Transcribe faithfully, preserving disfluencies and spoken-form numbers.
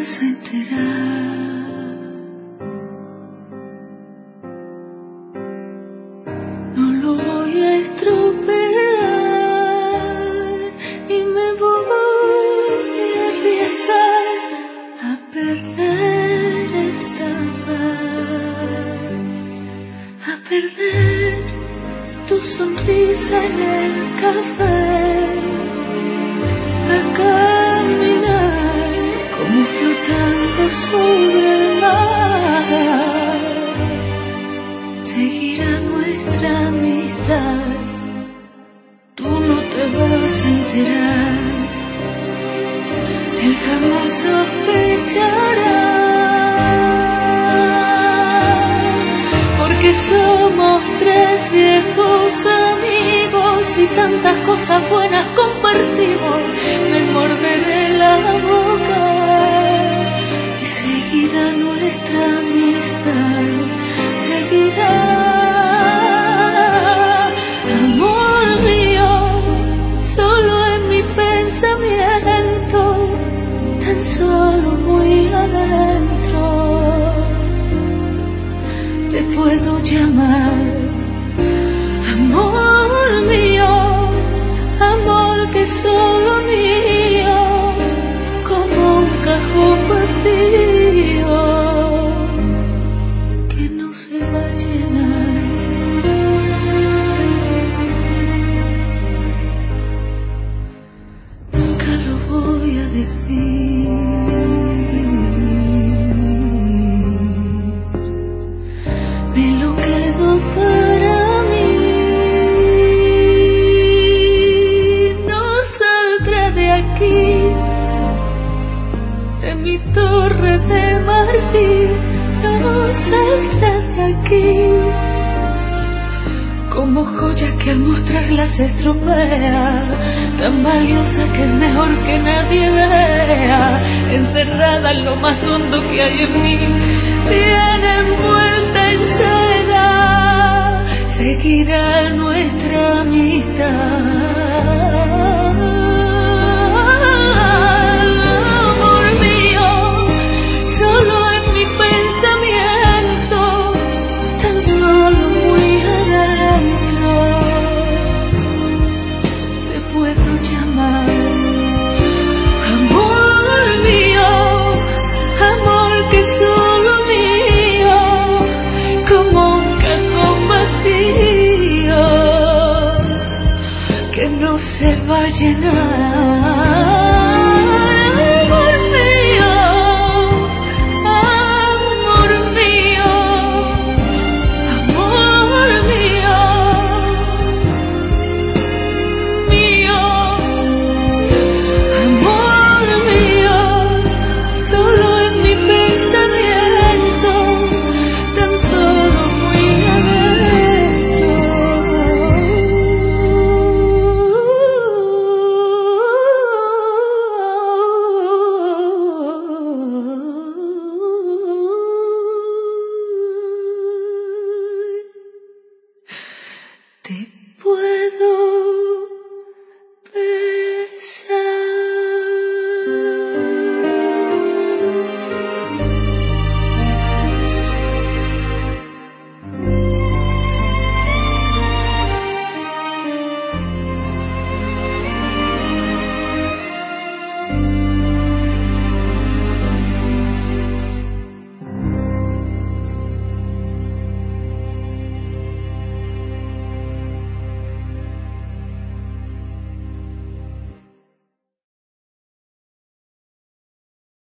vas a enterar. No lo voy a estropear y me voy a arriesgar a perder esta paz, a perder tu sonrisa en el café, a caminar como flotando sobre el mar. Seguirá nuestra amistad, tú no te vas a enterar, él jamás sospechará, porque somos tres viejos amigos y tantas cosas buenas compartimos. Me morderé la boca y seguirá nuestra amistad, seguirá. Amor mío, solo en mi pensamiento, tan solo muy adentro, te puedo llamar. Amor mío, amor que es solo mío, como un cajón vacío que no se va a llenar. Nunca lo voy a decir, me lo quedo para mí. No saldré de aquí, de mi torre de marfil, no saldré de aquí, como joya que al mostrarla se estropea, tan valiosa que es mejor que nadie vea, encerrada en lo más hondo que hay en mí, bien envuelta en seda, seguirá nuestra amistad. Amor mío, solo en mi pensamiento, tan solo muy adentro, te puedo llamar. Amor mío, amor que es solo mío, como un cajón vacío que no se va a llenar.